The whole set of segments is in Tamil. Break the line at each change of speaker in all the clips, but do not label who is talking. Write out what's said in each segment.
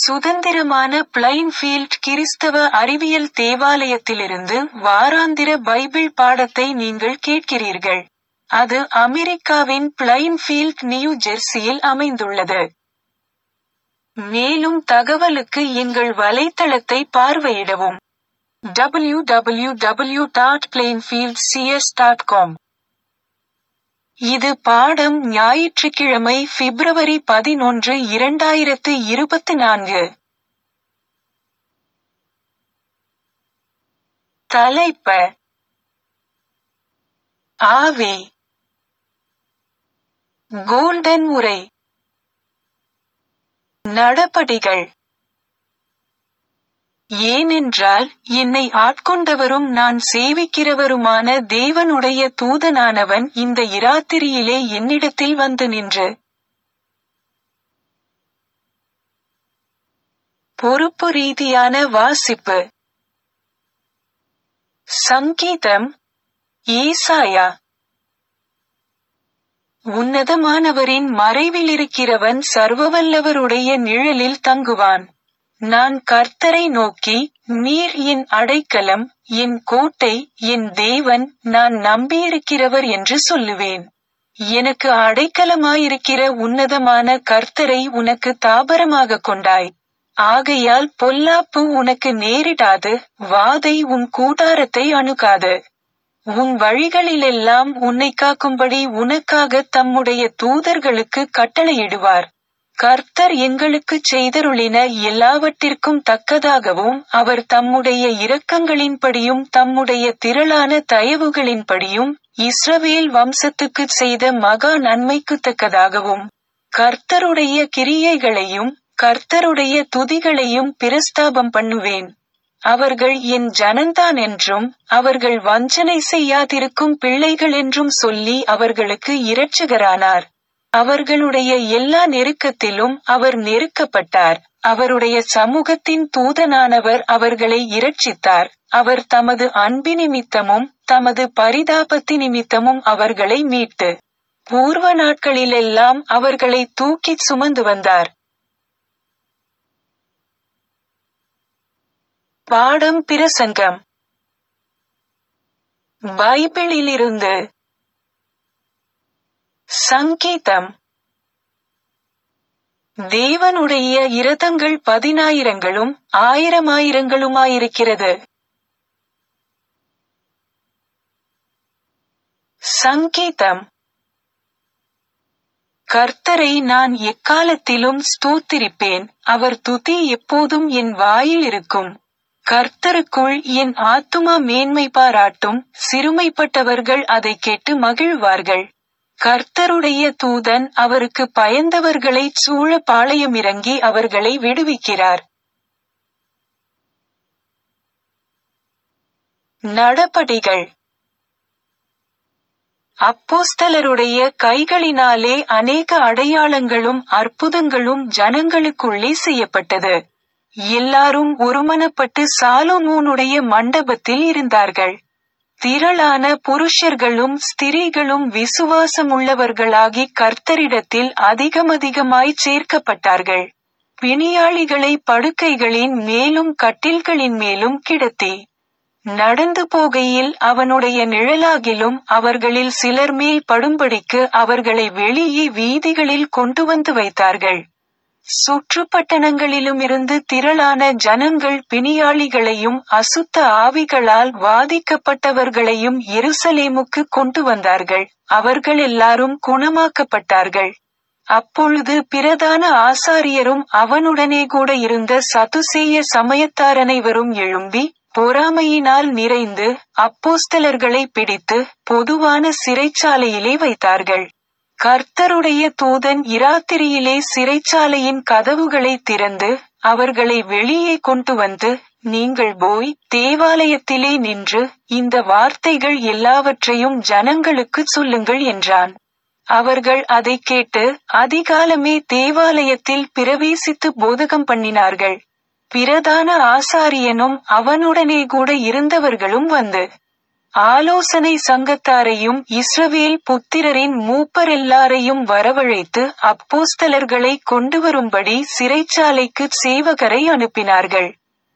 சுதந்திரமான பிளைன்ஃபீல்ட் கிறிஸ்தவ அறிவியல் தேவாலயத்திலிருந்து வாராந்திர பைபிள் பாடத்தை நீங்கள் கேட்கிறீர்கள். அது அமெரிக்காவின் பிளைன்ஃபீல்ட், நியூ ஜெர்சியில் அமைந்துள்ளது. மேலும் தகவலுக்கு எங்கள் வலைத்தளத்தை பார்வையிடவும். www.plainfieldcs.com. இது பாடம் ஞாயிற்றுக்கிழமை பிப்ரவரி 11, 2024. தலைப்பு: ஆவி. கோல்டன் உரை. நடபடிகள். ஏனென்றால், என்னை ஆட்கொண்டவரும் நான் சேவிக்கிறவருமான தேவனுடைய தூதனானவன் இந்த இராத்திரியிலே என்னிடத்தில் வந்து நின்று. பொறுப்பு ரீதியான வாசிப்பு. சங்கீதம். ஏசாயா. உன்னதமானவரின் மறைவிலிருக்கிறவன் சர்வவல்லவருடைய நிழலில் தங்குவான். நான் கர்த்தரை நோக்கி, நீர் என் அடைக்கலம், என் கோட்டை, என் தேவன், நான் நம்பியிருக்கிறவர் என்று சொல்லுவேன். எனக்கு அடைக்கலமாயிருக்கிற உன்னதமான கர்த்தரை உனக்கு தாபரமாக கொண்டாய். ஆகையால் பொல்லாப்பு உனக்கு நேரிடாது, வாதை உன் கூடாரத்தை அணுகாது. உன் வழிகளிலெல்லாம் உன்னை காக்கும்படி உனக்காக தம்முடைய தூதர்களுக்கு கட்டளையிடுவார். கர்த்தர் எங்களுக்குச் செய்தருளின எல்லாவற்றிற்கும் தக்கதாகவும் அவர் தம்முடைய இரக்கங்களின்படியும் தம்முடைய திரளான தயவுகளின்படியும் இஸ்ரவேல் வம்சத்துக்குச் செய்த மகா நன்மைக்குத் தக்கதாகவும் கர்த்தருடைய கிரியைகளையும் கர்த்தருடைய துதிகளையும் பிரஸ்தாபம் பண்ணுவேன். அவர்கள் என் ஜனந்தான் என்றும் அவர்கள் வஞ்சனை செய்யாதிருக்கும் பிள்ளைகள் என்றும் சொல்லி அவர்களுக்கு இரட்சகரானார். அவர்களுடைய எல்லா நெருக்கத்திலும் அவர் நெருக்கப்பட்டார். அவருடைய சமூகத்தின் தூதனானவர் அவர்களை இரட்சித்தார். அவர் தமது அன்பினிமித்தமும் தமது பரிதாபத்தினிமித்தமும் அவர்களை மீட்டு பூர்வ நாட்களிலெல்லாம் அவர்களை தூக்கிச் சுமந்து வந்தார். பாடம் பிரசங்கம். பைபிளிலிருந்து. சங்கீதம். தேவனுடைய இரதங்கள் 10,000ங்களும் 1000,000ங்களுமாயிருக்கிறது. சங்கீதம். கர்த்தரை நான் எக்காலத்திலும் ஸ்தோத்திரிப்பேன், அவர் துதி எப்போதும் என் வாயில் இருக்கும். கர்த்தருக்குள் என் ஆத்துமா மேன்மை பாராட்டும், சிறுமைப்பட்டவர்கள் அதைக் கேட்டு மகிழ்வார்கள். கர்த்தருடைய தூதன் அவருக்கு பயந்தவர்களைச் சூழ பாளையமிறங்கி அவர்களை விடுவிக்கிறார். நடபடிகள். அப்போஸ்தலருடைய கைகளினாலே அநேக அடையாளங்களும் அற்புதங்களும் ஜனங்களுக்குள்ளே செய்யப்பட்டது. எல்லாரும் ஒருமனப்பட்டு சாலொமோனுடைய மண்டபத்தில் இருந்தார்கள். திரளான புருஷர்களும் ஸ்திரீகளும் விசுவாசமுள்ளவர்களாகி கர்த்தரிடத்தில் அதிகமதிகமாய்ச் சேர்க்கப்பட்டார்கள். பிணியாளிகளை படுக்கைகளின் மேலும் கட்டில்களின் மேலும் கிடத்தி நடந்து போகையில் அவனுடைய நிழலாகிலும் அவர்களில் சிலர் மேல் படும்படிக்கு அவர்களை வெளியே வீதிகளில் கொண்டு வந்து வைத்தார்கள். சுற்றுப்பட்டணங்களிலுமிருந்து திரளான ஜனங்கள் பிணியாளிகளையும் அசுத்த ஆவிகளால் வாதிக்கப்பட்டவர்களையும் எருசலேமுக்கு கொண்டு வந்தார்கள். அவர்கள் எல்லாரும் குணமாக்கப்பட்டார்கள். அப்பொழுது பிரதான ஆசாரியரும் அவனுடனே கூட இருந்த சதுசேய சமயத்தாரனைவரும் எழும்பி பொறாமையினால் நிறைந்து அப்போஸ்தலர்களை பிடித்து பொதுவான சிறைச்சாலையிலே வைத்தார்கள். கர்த்தருடைய தூதன் இராத்திரியிலே சிறைச்சாலையின் கதவுகளை திறந்து அவர்களை வெளியே கொண்டு வந்து, நீங்கள் போய் தேவாலயத்திலே நின்று இந்த வார்த்தைகள் எல்லாவற்றையும் ஜனங்களுக்குச் சொல்லுங்கள் என்றான். அவர்கள் அதைக் கேட்டு அதிகாலமே தேவாலயத்தில் பிரவேசித்து போதகம் பண்ணினார்கள். பிரதான ஆசாரியனும் அவனுடனே கூட இருந்தவர்களும் வந்து ஆலோசனை சங்கத்தாரையும் இஸ்ரவேல் புத்திரரின் மூப்பரெல்லாரையும் வரவழைத்து அப்போஸ்தலர்களை கொண்டுவரும்படி சிறைச்சாலைக்கு சேவகரை அனுப்பினார்கள்.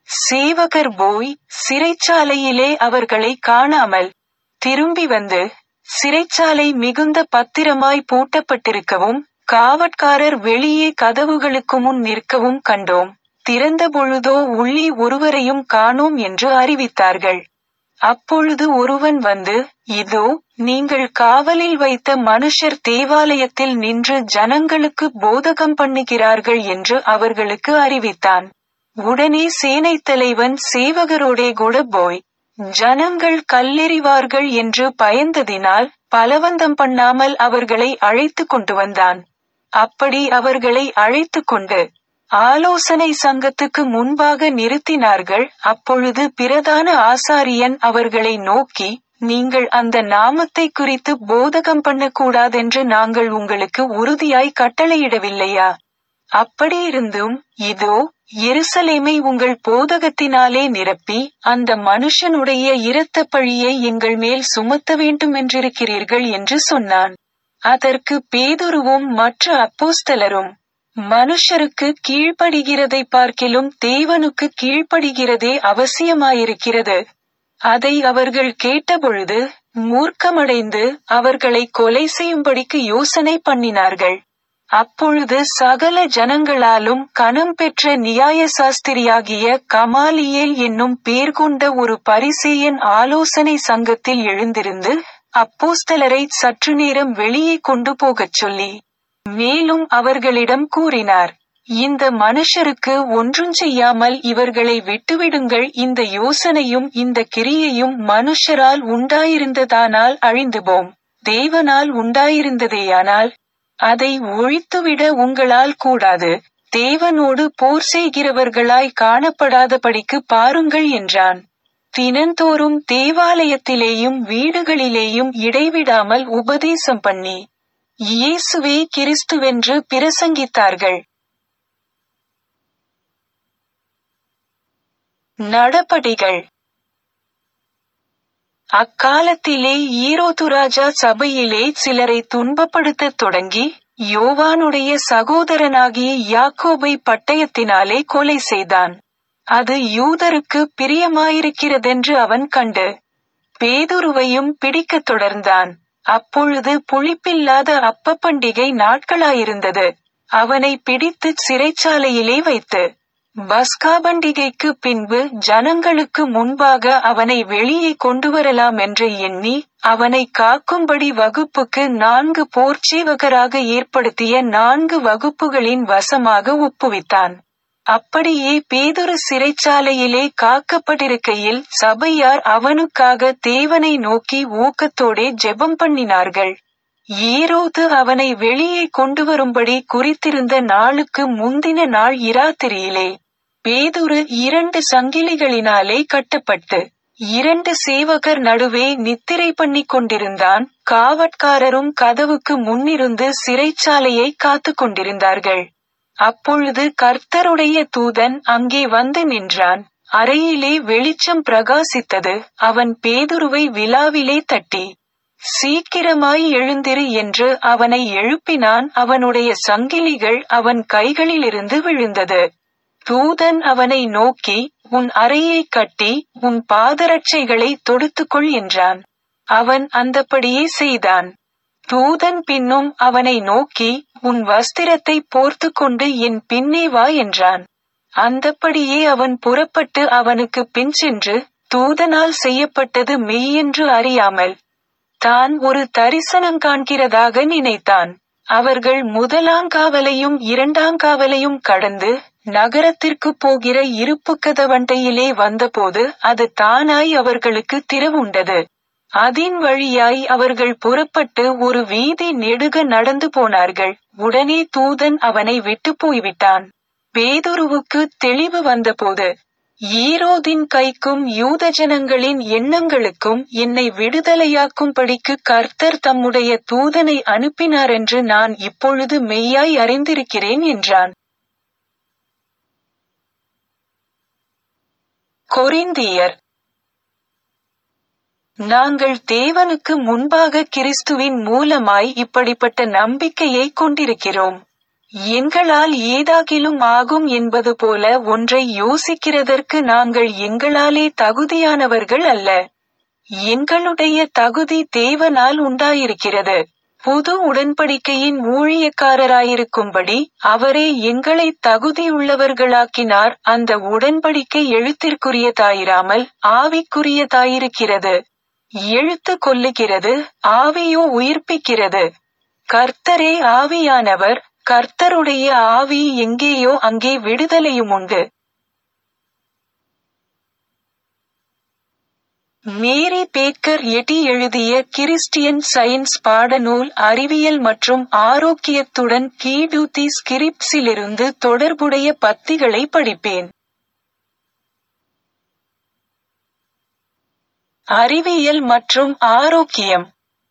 சேவகர் போய் சிறைச்சாலையிலே அவர்களை காணாமல் திரும்பி வந்து, சிறைச்சாலை மிகுந்த பத்திரமாய் பூட்டப்பட்டிருக்கவும் காவற்காரர் வெளியே கதவுகளுக்கு முன் நிற்கவும் கண்டோம். திறந்த பொழுதோ உள்ளே ஒருவரையும் காணோம் என்று அறிவித்தார்கள். அப்பொழுது ஒருவன் வந்து, இதோ, நீங்கள் காவலில் வைத்த மனுஷர் தேவாலயத்தில் நின்று ஜனங்களுக்கு போதகம் பண்ணுகிறார்கள் என்று அவர்களுக்கு அறிவித்தான். உடனே சேனைத் தலைவன் சேவகரோடே கூட போய், ஜனங்கள் கல்லெறிவார்கள் என்று பயந்ததினால் பலவந்தம் பண்ணாமல் அவர்களை அழைத்து கொண்டு வந்தான். அப்படி அவர்களை அழைத்து கொண்டு ஆலோசனை சங்கத்துக்கு முன்பாக நிறுத்தினார்கள். அப்பொழுது பிரதான ஆசாரியன் அவர்களை நோக்கி, நீங்கள் அந்த நாமத்தை குறித்து போதகம் பண்ணக்கூடாதென்று நாங்கள் உங்களுக்கு உறுதியாய் கட்டளையிடவில்லையா? அப்படியிருந்தும், இதோ, எருசலேமை உங்கள் போதகத்தினாலே நிரப்பி அந்த மனுஷனுடைய இரத்தப் பழியை எங்கள் மேல் சுமத்த வேண்டுமென்றிருக்கிறீர்கள் என்று சொன்னான். அதற்கு பேதுருவும் மற்ற அப்போஸ்தலரும், மனுஷருக்கு கீழ்ப்படுகிறதை பார்க்கிலும் தேவனுக்கு கீழ்ப்படுகிறதே அவசியமாயிருக்கிறது. அதை அவர்கள் கேட்டபொழுது மூர்க்கமடைந்து அவர்களை கொலை செய்யும்படிக்கு யோசனை பண்ணினார்கள். அப்பொழுது சகல ஜனங்களாலும் கனம் பெற்ற நியாயசாஸ்திரியாகிய கமாலியேல் என்னும் பேர் கொண்ட ஒரு பரிசேயன் ஆலோசனை சங்கத்தில் எழுந்திருந்து அப்போஸ்தலரை சற்று நேரம் வெளியே கொண்டு போகச் சொல்லி மேலும் அவர்களிடம் கூறினார், இந்த மனுஷருக்கு ஒன்றும் செய்யாமல் இவர்களை விட்டுவிடுங்கள். இந்த யோசனையும் இந்த கிரியையும் மனுஷரால் உண்டாயிருந்ததானால் அழிந்துபோம். தேவனால் உண்டாயிருந்ததேயானால் அதை ஒழித்துவிட உங்களால் கூடாது. தேவனோடு போர் செய்கிறவர்களாய் காணப்படாதபடிக்கு பாருங்கள் என்றான். தினந்தோறும் தேவாலயத்திலேயும் வீடுகளிலேயும் இடைவிடாமல் உபதேசம் பண்ணி இயேசுவே கிறிஸ்துவென்று பிரசங்கித்தார்கள். நடபடிகள். அக்காலத்திலே ஈரோது ராஜா சபையிலே சிலரை துன்பப்படுத்தத் தொடங்கி யோவானுடைய சகோதரனாகிய யாக்கோபை பட்டயத்தினாலே கொலை செய்தான். அது யூதருக்கு பிரியமாயிருக்கிறதென்று அவன் கண்டு பேதுருவையும் பிடிக்கத் தொடர்ந்தான். அப்பொழுது புளிப்பில்லாத அப்ப பண்டிகை நாட்களாயிருந்தது. அவனை பிடித்து சிறைச்சாலையிலே வைத்து பஸ்கா பண்டிகைக்கு பின்பு ஜனங்களுக்கு முன்பாக அவனை வெளியே கொண்டுவரலாம் என்று எண்ணி அவனை காக்கும்படி வகுப்புக்கு 4 போர்ச்சேவகராக ஏற்படுத்திய 4 வகுப்புகளின் வசமாக ஒப்புவித்தான். அப்படியே பேதுரு சிறைச்சாலையிலே காக்கப்பட்டிருக்கையில் சபையார் அவனுக்காக தேவனை நோக்கி ஊக்கத்தோடே ஜெபம் பண்ணினார்கள். ஏரோது அவனை வெளியே கொண்டுவரும்படி குறித்திருந்த நாளுக்கு முந்தின நாள் இராத்திரியிலே பேதுரு 2 சங்கிலிகளினாலே கட்டப்பட்டு 2 சேவகர் நடுவே நித்திரை பண்ணிக் கொண்டிருந்தான். காவற்காரரும் கதவுக்கு முன்னிருந்து சிறைச்சாலையை காத்து கொண்டிருந்தார்கள். அப்பொழுது கர்த்தருடைய தூதன் அங்கே வந்து நின்றான். அறையிலே வெளிச்சம் பிரகாசித்தது. அவன் பேதுருவை விலாவிலே தட்டி, சீக்கிரமாய் எழுந்திரு என்று அவனை எழுப்பினான். அவனுடைய சங்கிலிகள் அவன் கைகளிலிருந்து விழுந்தது. தூதன் அவனை நோக்கி, உன் அறையை கட்டி உன் பாதரட்சைகளை தொடுத்துக்கொள் என்றான். அவன் அந்தப்படியே செய்தான். தூதன் பின்னும் அவனை நோக்கி, உன் வஸ்திரத்தை போர்த்து கொண்டு என் பின்னே வா என்றான். அந்தப்படியே அவன் புறப்பட்டு அவனுக்கு பின் சென்று தூதனால் செய்யப்பட்டது மெய்யென்று அறியாமல் தான் ஒரு தரிசனம் காண்கிறதாக நினைத்தான். அவர்கள் முதலாங்காவலையும் 2ஆங்காவலையும் கடந்து நகரத்திற்கு போகிற இருப்புக்கதவண்டையிலே வந்தபோது அது தானாய் அவர்களுக்கு திறவுண்டது. அதின் வழியாய் அவர்கள் புறப்பட்டு ஒரு வீதி நெடுக நடந்து போனார்கள். உடனே தூதன் அவனை விட்டு போய்விட்டான். பேதுருவுக்கு தெளிவு வந்தபோது, ஏரோதின் கைக்கும் யூத ஜனங்களின் எண்ணங்களுக்கும் என்னை விடுதலையாக்கும்படிக்கு கர்த்தர் தம்முடைய தூதனை அனுப்பினாரென்று நான் இப்பொழுது மெய்யாய் அறிந்திருக்கிறேன் என்றான். கொரிந்தியர் நாங்கள் தேவனுக்கு முன்பாக கிறிஸ்துவின் மூலமாய் இப்படிப்பட்ட நம்பிக்கையை கொண்டிருக்கிறோம். எங்களால் ஏதாகிலும் ஆகும் என்பது போல ஒன்றை யோசிக்கிறதற்கு நாங்கள் எங்களாலே தகுதியானவர்கள் அல்ல. எங்களுடைய தகுதி தேவனால் உண்டாயிருக்கிறது. புது உடன்படிக்கையின் ஊழியக்காரராயிருக்கும்படி அவரே எங்களை தகுதியுள்ளவர்களாக்கினார். அந்த உடன்படிக்கை எழுத்திற்குரியதாயிராமல் ஆவிக்குரியதாயிருக்கிறது. எழுத்து கொல்லுகிறது, ஆவியோ உயிர்ப்பிக்கிறது. கர்த்தரே ஆவியானவர். கர்த்தருடைய ஆவி எங்கேயோ அங்கே விடுதலையுமுண்டு. மேரி பேக்கர் எட்டி எழுதிய கிறிஸ்டியன் சயின்ஸ் பாடநூல் அறிவியல் மற்றும் ஆரோக்கியத்துடன் கீடூத்தி ஸ்கிரிப்ட்ஸிலிருந்து தொடர்புடைய பத்திகளை படிப்பேன். அறிவியல் மற்றும் ஆரோக்கியம்.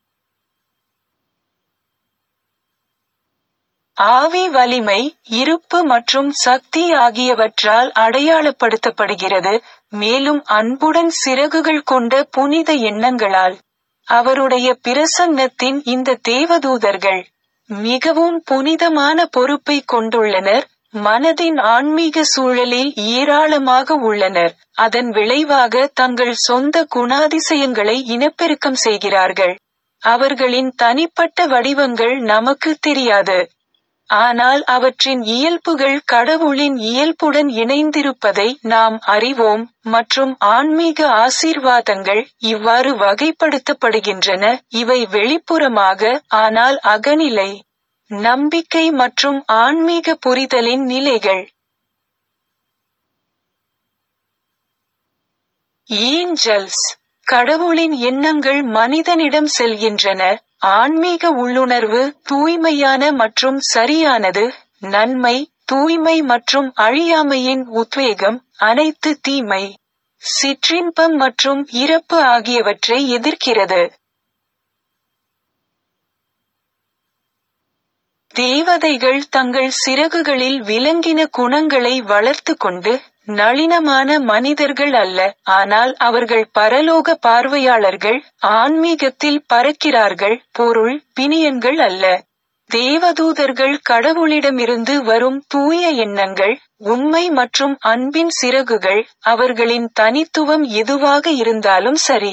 ஆவி வலிமை, இருப்பு மற்றும் சக்தி ஆகியவற்றால் அடையாளப்படுத்தப்படுகிறது, மேலும் அன்புடன் சிறகுகள் கொண்ட புனித எண்ணங்களால். அவருடைய பிரசன்னத்தின் இந்த தேவதூதர்கள் மிகவும் புனிதமான பொறுப்பை கொண்டுள்ளனர், மனதின் ஆன்மீக சூழலில் ஏராளமாக உள்ளனர், அதன் விளைவாக தங்கள் சொந்த குணாதிசயங்களை இனப்பெருக்கம் செய்கிறார்கள். அவர்களின் தனிப்பட்ட வடிவங்கள் நமக்கு தெரியாது. ஆனால் அவற்றின் இயல்புகள் கடவுளின் இயல்புடன் இணைந்திருப்பதை நாம் அறிவோம், மற்றும் ஆன்மீக ஆசீர்வாதங்கள் இவ்வாறு வகைப்படுத்தப்படுகின்றன. இவை வெளிப்புறமாக, ஆனால் அகநிலை நம்பிக்கை மற்றும் ஆன்மீக புரிதலின் நிலைகள். ஏஞ்சல்ஸ். கடவுளின் எண்ணங்கள் மனிதனிடம் செல்கின்றன. ஆன்மீக உள்ளுணர்வு தூய்மையான மற்றும் சரியானது. நன்மை, தூய்மை மற்றும் அழியாமையின் உத்வேகம் அனைத்து தீமை, சிற்றின்பம் மற்றும் இறப்பு ஆகியவற்றை எதிர்க்கிறது. தேவதைகள் தங்கள் சிறகுகளில் விலங்கின குணங்களை வளர்த்து கொண்டு நளினமான மனிதர்கள் அல்ல, ஆனால் அவர்கள் பரலோக பார்வையாளர்கள், ஆன்மீகத்தில் பறக்கிறார்கள், பொருள் பிணியன்கள் அல்ல. தேவதூதர்கள் கடவுளிடமிருந்து வரும் தூய எண்ணங்கள், உண்மை மற்றும் அன்பின் சிறகுகள், அவர்களின் தனித்துவம் எதுவாக இருந்தாலும் சரி.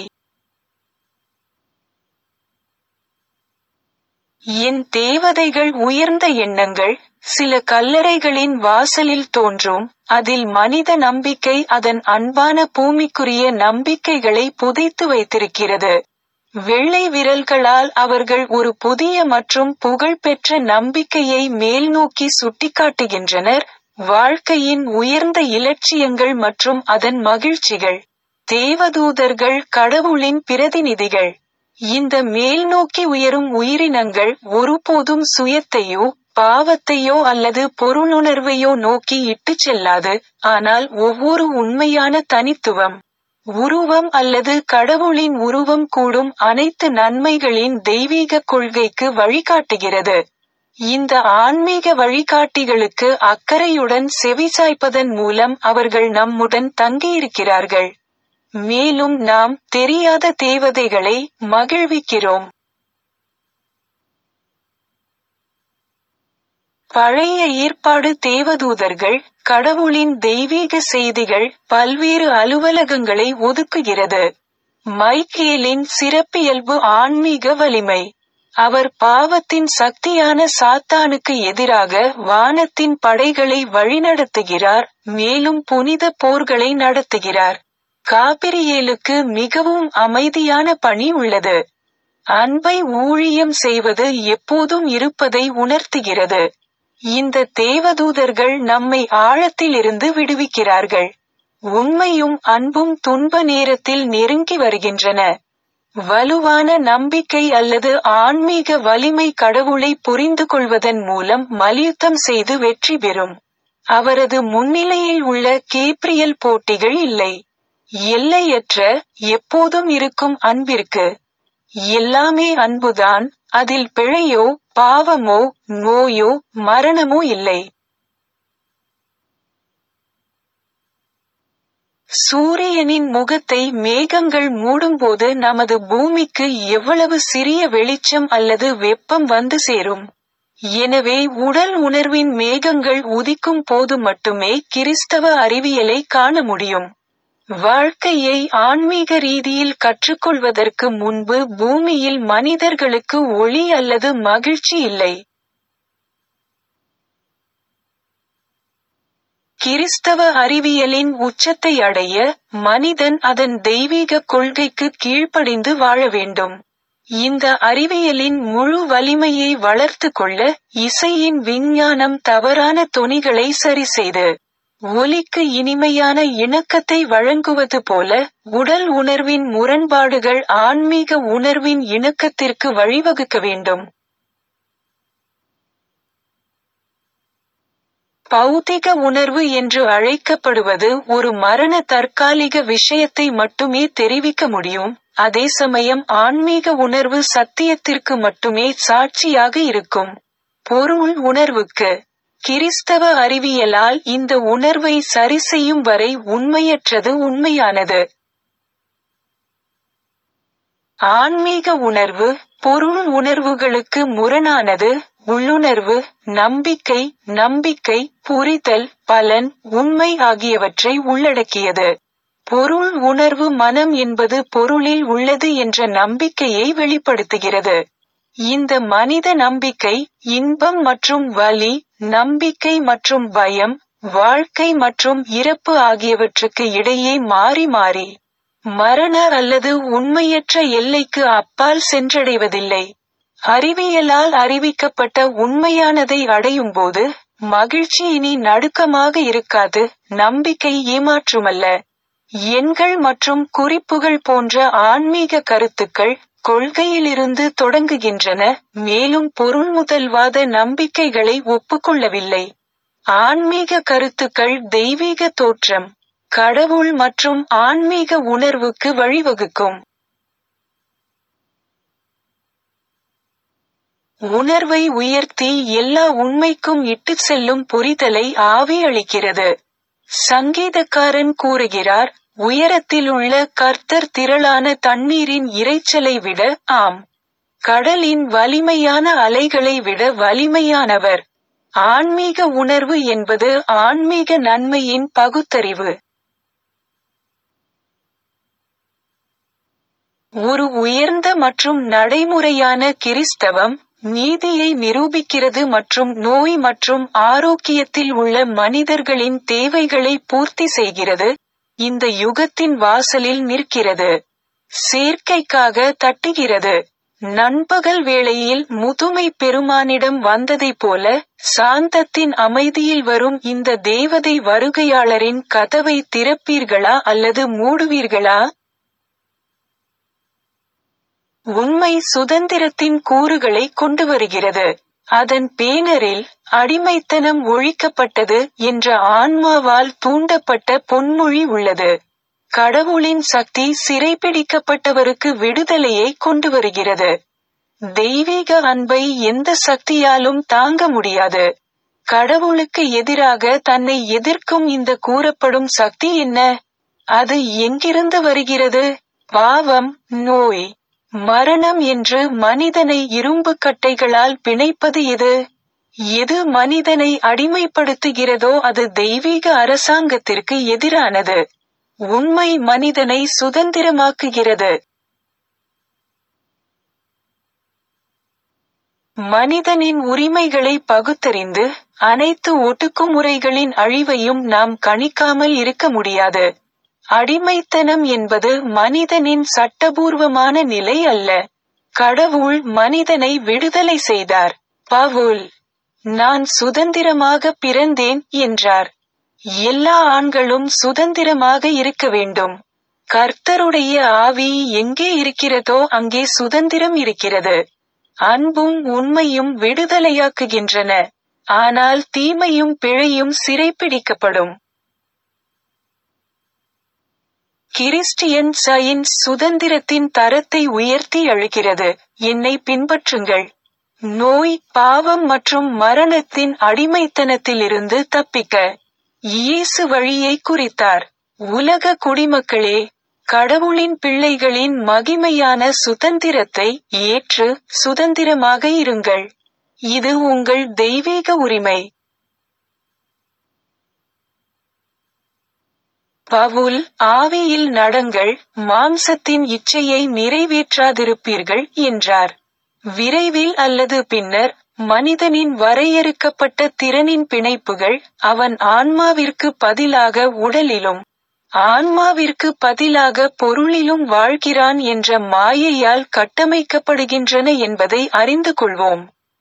என் தேவதைகள் உயர்ந்த எண்ணங்கள். சில கல்லறைகளின் வாசலில் தோன்றும், அதில் மனித நம்பிக்கை அதன் அன்பான பூமிக்குரிய நம்பிக்கைகளை புதைத்து வைத்திருக்கிறது. வெள்ளை விரல்களால் அவர்கள் ஒரு புதிய மற்றும் புகழ்பெற்ற நம்பிக்கையை மேல்நோக்கி சுட்டிக்காட்டுகின்றனர், வாழ்க்கையின் உயர்ந்த இலட்சியங்கள் மற்றும் அதன் மகிழ்ச்சிகள். தேவதூதர்கள் கடவுளின் பிரதிநிதிகள். இந்த மேல்நோக்கி உயரும் உயிரினங்கள் ஒருபோதும் சுயத்தையோ பாவத்தையோ அல்லது பொருளுணர்வையோ நோக்கி இட்டுச் செல்லாது, ஆனால் ஒவ்வொரு உண்மையான தனித்துவம், உருவம் அல்லது கடவுளின் உருவம் கூடும் அனைத்து நன்மைகளின் தெய்வீக கொள்கைக்கு வழிகாட்டுகிறது. இந்த ஆன்மீக வழிகாட்டிகளுக்கு அக்கறையுடன் செவிசாய்ப்பதன் மூலம் அவர்கள் நம்முடன் தங்கியிருக்கிறார்கள். மேலும் நாம் தெரியாத தேவதைகளை மகிழ்விக்கிறோம். பழைய ஏற்பாடு தேவதூதர்கள், கடவுளின் தெய்வீக செய்திகள் பல்வேறு அலுவலகங்களை ஒதுக்குகிறது. மைக்கேலின் சிறப்பியல்பு ஆன்மீக வலிமை. அவர் பாவத்தின் சக்தியான சாத்தானுக்கு எதிராக வானத்தின் படைகளை வழிநடத்துகிறார், மேலும் புனித போர்களை நடத்துகிறார். காபிரியேலுக்கு மிகவும் அமைதியான பணி உள்ளது. அன்பை ஊழியம் செய்வது எப்போதும் இருப்பதை உணர்த்துகிறது. இந்த தேவதூதர்கள் நம்மை ஆழத்திலிருந்து விடுவிக்கிறார்கள். உண்மையும் அன்பும் துன்ப நேரத்தில் நெருங்கி வருகின்றன. வலுவான நம்பிக்கை அல்லது ஆன்மீக வலிமை கடவுளை புரிந்து கொள்வதன் மூலம் மல்யுத்தம் செய்து வெற்றி பெறும். அவரது முன்னிலையில் உள்ள கேப்ரியல் போட்டிகள் இல்லை. எல்லையற்ற, எப்போதும் இருக்கும் அன்பிற்கு. எல்லாமே அன்புதான், அதில் பிழையோ பாவமோ நோயோ மரணமோ இல்லை. சூரியனின் முகத்தை மேகங்கள் மூடும்போது நமது பூமிக்கு எவ்வளவு சிறிய வெளிச்சம் அல்லது வெப்பம் வந்து சேரும். எனவே உடல் உணர்வின் மேகங்கள் உதிக்கும் போது மட்டுமே கிறிஸ்தவ அறிவியலை காண முடியும். வாழ்க்கையை ஆன்மீக ரீதியில் கற்றுக்கொள்வதற்கு முன்பு பூமியில் மனிதர்களுக்கு ஒளி அல்லது மகிழ்ச்சி இல்லை. கிறிஸ்தவ அறிவியலின் உச்சத்தை அடைய, மனிதன் அதன் தெய்வீக கொள்கைக்கு கீழ்ப்படிந்து வாழ வேண்டும். இந்த அறிவியலின் முழு வலிமையை வளர்த்து கொள்ள, இசையின் விஞ்ஞானம் தவறான தொனிகளை சரிசெய்து, ஒலிக்கு இனிமையான இணக்கத்தை வழங்குவது போல, உடல் உணர்வின் முரண்பாடுகள் ஆன்மீக உணர்வின் இணக்கத்திற்கு வழிவகுக்க வேண்டும். பௌதிக உணர்வு என்று அழைக்கப்படுவது ஒரு மரண தற்காலிக விஷயத்தை மட்டுமே தெரிவிக்க முடியும். அதே சமயம் ஆன்மீக உணர்வு சத்தியத்திற்கு மட்டுமே சாட்சியாக இருக்கும். பொருள் உணர்வுக்கு கிறிஸ்தவ அறிவியலால் இந்த உணர்வை சரிசெய்யும் வரை உண்மையற்றது உண்மையானது. ஆன்மீக உணர்வு பொருள் உணர்வுகளுக்கு முரணானது. உள்ளுணர்வு நம்பிக்கை, புரிதல், பலன், உண்மை ஆகியவற்றை உள்ளடக்கியது. பொருள் உணர்வு மனம் என்பது பொருளில் உள்ளது என்ற நம்பிக்கையை வெளிப்படுத்துகிறது. இந்த மனித நம்பிக்கை, இன்பம் மற்றும் வலி, நம்பிக்கை மற்றும் பயம், வாழ்க்கை மற்றும் இறப்பு ஆகியவற்றுக்கு இடையே மாறி மாறி மரண அல்லது உண்மையற்ற எல்லைக்கு அப்பால் சென்றடைவதில்லை. அறிவியலால் அறிவிக்கப்பட்ட உண்மையானதை அடையும்போது, மகிழ்ச்சி இனி நடுக்கமாக இருக்காது. நம்பிக்கை ஏமாற்றுமல்ல. எண்கள் மற்றும் குறிப்புகள் போன்ற ஆன்மீக கருத்துக்கள் கொள்கையிலிருந்து தொடங்குகின்றன, மேலும் பொருள்முதல்வாத நம்பிக்கைகளை ஒப்புக்கொள்ளவில்லை. ஆன்மீக கருத்துக்கள் தெய்வீக தோற்றம், கடவுள் மற்றும் ஆன்மீக உணர்வுக்கு வழிவகுக்கும். உணர்வை உயர்த்தி எல்லா உண்மைக்கும் இட்டுச் செல்லும் புரிதலை ஆவி அளிக்கிறது. சங்கீதக்காரன் கூறுகிறார், உயரத்திலுள்ள கர்த்தர் திரளான தண்ணீரின் இரைச்சலை விட, ஆம், கடலின் வலிமையான அலைகளை விட வலிமையானவர். ஆன்மீக உணர்வு என்பது ஆன்மீக நன்மையின் பகுத்தறிவு. ஒரு உயர்ந்த மற்றும் நடைமுறையான கிறிஸ்தவம் நீதியை நிரூபிக்கிறது மற்றும் நோய் மற்றும் ஆரோக்கியத்தில் உள்ள மனிதர்களின் தேவைகளை பூர்த்தி செய்கிறது. இந்த யுகத்தின் வாசலில் நிற்கிறது. சேர்க்கைக்காக தட்டுகிறது. நண்பகல் வேளையில் முதுமை பெருமானிடம் வந்ததைப் போல, சாந்தத்தின் அமைதியில் வரும் இந்த தேவதை வருகையாளரின் கதவை திறப்பீர்களா அல்லது மூடுவீர்களா? உண்மை சுதந்திரத்தின் கூறுகளை கொண்டு வருகிறது. அதன் பேனரில், அடிமைத்தனம் ஒழிக்கப்பட்டது என்ற ஆன்மாவால் தூண்டப்பட்ட பொன்மொழி உள்ளது. கடவுளின் சக்தி சிறைப்பிடிக்கப்பட்டவருக்கு விடுதலையை கொண்டு வருகிறது. தெய்வீக அன்பை எந்த சக்தியாலும் தாங்க முடியாது. கடவுளுக்கு எதிராக தன்னை எதிர்க்கும் இந்த கூறப்படும் சக்தி என்ன? அது எங்கிருந்து வருகிறது? பாவம், நோய், மரணம் என்று மனிதனை இரும்பு கட்டைகளால் பிணைப்பது எது? எது மனிதனை அடிமைப்படுத்துகிறதோ அது தெய்வீக அரசாங்கத்திற்கு எதிரானது. உண்மை மனிதனை சுதந்திரமாக்குகிறது. மனிதனின் உரிமைகளை பகுத்தறிந்து, அனைத்து ஒடுக்குமுறைகளின் அழிவையும் நாம் கணிக்காமல் இருக்க முடியாது. அடிமைத்தனம் என்பது மனிதனின் சட்டபூர்வமான நிலை அல்ல. கடவுள் மனிதனை விடுதலை செய்தார். பவுல், நான் சுதந்திரமாக பிறந்தேன் என்றார். எல்லா ஆண்களும் சுதந்திரமாக இருக்க வேண்டும். கர்த்தருடைய ஆவி எங்கே இருக்கிறதோ அங்கே சுதந்திரம் இருக்கிறது. அன்பும் உண்மையும் விடுதலையாக்குகின்றன. ஆனால் தீமையும் பிழையும் சிறைப்பிடிக்கப்படும். கிறிஸ்டியன் சயின்ஸ் சுதந்திரத்தின் தரத்தை உயர்த்தி அளிக்கிறது. என்னை பின்பற்றுங்கள். நோய், பாவம் மற்றும் மரணத்தின் அடிமைத்தனத்திலிருந்து தப்பிக்க இயேசு வழியை குறித்தார். உலக குடிமக்களே, கடவுளின் பிள்ளைகளின் மகிமையான சுதந்திரத்தை ஏற்று சுதந்திரமாக இருங்கள். இது உங்கள் தெய்வீக உரிமை. பவுல், ஆவியில் நடங்கள், மாம்சத்தின் இச்சையை நிறைவேற்றாதிருப்பீர்கள் என்றார். விரைவில் அல்லது பின்னர், மனிதனின் வரையறுக்கப்பட்ட திறனின் பிணைப்புகள், அவன் ஆன்மாவிற்கு பதிலாக உடலிலும், ஆன்மாவிற்கு பதிலாக பொருளிலும் வாழ்கிறான் என்ற மாயையால் கட்டமைக்கப்படுகின்றன என்பதை அறிந்து கொள்வோம்.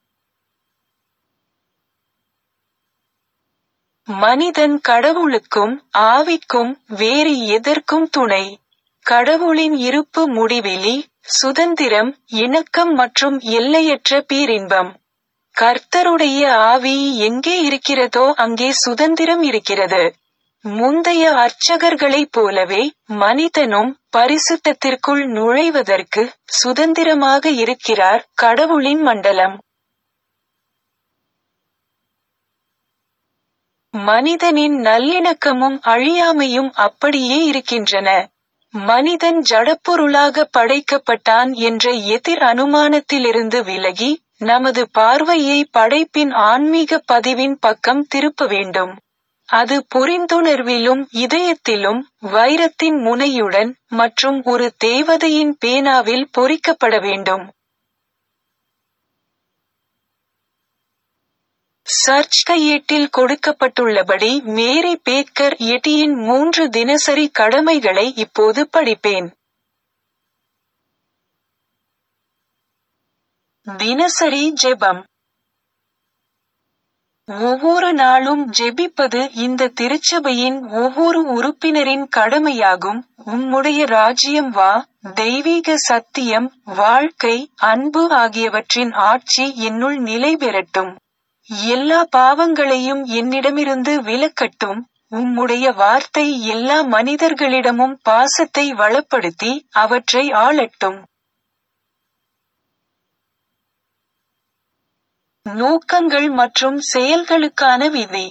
மனிதன் கடவுளுக்கும் ஆவிக்கும் வேறு எதற்கும் துணை. கடவுளின் இருப்பு முடிவிலி, சுதந்திரம், இணக்கம் மற்றும் எல்லையற்ற பேரின்பம். கர்த்தருடைய ஆவி எங்கே இருக்கிறதோ அங்கே சுதந்திரம் இருக்கிறது. முந்தைய அர்ச்சகர்களைப் போலவே, மனிதனும் பரிசுத்தத்திற்குள் நுழைவதற்கு சுதந்திரமாக இருக்கிறார். கடவுளின் மண்டலம். மனிதனின் நல்லிணக்கமும் அழியாமையும் அப்படியே இருக்கின்றன. மனிதன் ஜடப்பொருளாக படைக்கப்பட்டான் என்ற எதிர் அனுமானத்திலிருந்து விலகி, நமது பார்வையை படைப்பின் ஆன்மீக பதிவின் பக்கம் திருப்ப வேண்டும். அது புரிந்துணர்விலும் இதயத்திலும், வைரத்தின் முனையுடன், மற்றும் ஒரு தேவதையின் பேனாவில் பொறிக்கப்பட வேண்டும். சர்ச் கையேட்டில் கொடுக்கப்பட்டுள்ளபடி மேரி பேக்கர் எட்டியின் 3 தினசரி கடமைகளை இப்போது படிப்பேன். தினசரி ஜெபம். ஒவ்வொரு நாளும் ஜெபிப்பது இந்த திருச்சபையின் ஒவ்வொரு உறுப்பினரின் கடமையாகும். உம்முடைய ராஜ்யம் வா, தெய்வீக சத்தியம், வாழ்க்கை, அன்பு ஆகியவற்றின் ஆட்சி என்னுள் நிலை பெறட்டும். எல்லா பாவங்களையும் என்னிடமிருந்து விலக்கட்டும். உம்முடைய வார்த்தை எல்லா மனிதர்களிடமும் பாசத்தை வளப்படுத்தி அவற்றை ஆளட்டும். நோக்கங்கள் மற்றும் செயல்களுக்கான விதி.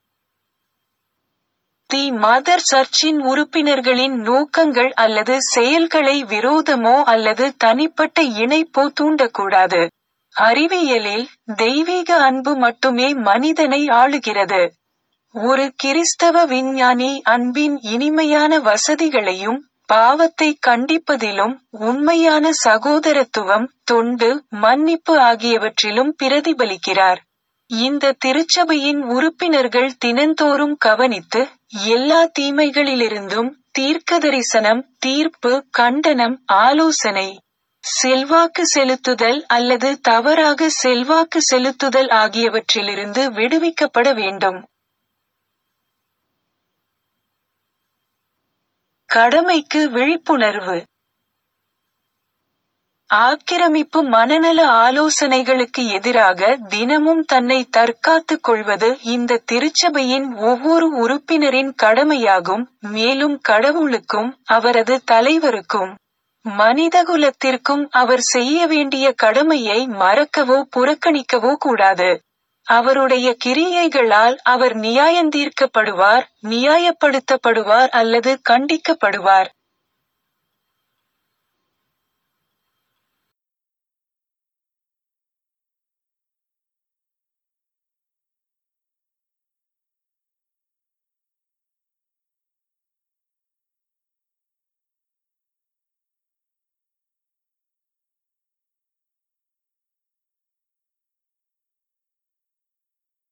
தி மதர் சர்ச்சின் உறுப்பினர்களின் நோக்கங்கள் அல்லது செயல்களை விரோதமோ அல்லது தனிப்பட்ட இணைப்போ தூண்டக்கூடாது. அறிவியலில், தெய்வீக அன்பு மட்டுமே மனிதனை ஆளுகிறது. ஒரு கிறிஸ்தவ விஞ்ஞானி அன்பின் இனிமையான வசதிகளையும், பாவத்தை கண்டிப்பதிலும், உண்மையான சகோதரத்துவம், தொண்டு, மன்னிப்பு ஆகியவற்றிலும் பிரதிபலிக்கிறார். இந்த திருச்சபையின் உறுப்பினர்கள் தினந்தோறும் கவனித்து, எல்லா தீமைகளிலிருந்தும் தீர்க்கதரிசனம், தீர்ப்பு, கண்டனம், ஆலோசனை, செல்வாக்கு செலுத்துதல் அல்லது தவறாக செல்வாக்கு செலுத்துதல் ஆகியவற்றிலிருந்து விடுவிக்கப்பட வேண்டும். கடமைக்கு விழிப்புணர்வு. ஆக்கிரமிப்பு மனநல ஆலோசனைகளுக்கு எதிராக தினமும் தன்னை தற்காத்துக் கொள்வது இந்த திருச்சபையின் ஒவ்வொரு உறுப்பினரின் கடமையாகும். மேலும் கடவுளுக்கும், அவரது தலைவருக்கும், மனிதகுலத்திற்கும் அவர் செய்ய வேண்டிய கடமையை மறக்கவோ புறக்கணிக்கவோ கூடாது. அவருடைய கிரியைகளால் அவர் நியாயந்தீர்க்கப்படுவார், நியாயப்படுத்தப்படுவார் அல்லது கண்டிக்கப்படுவார்.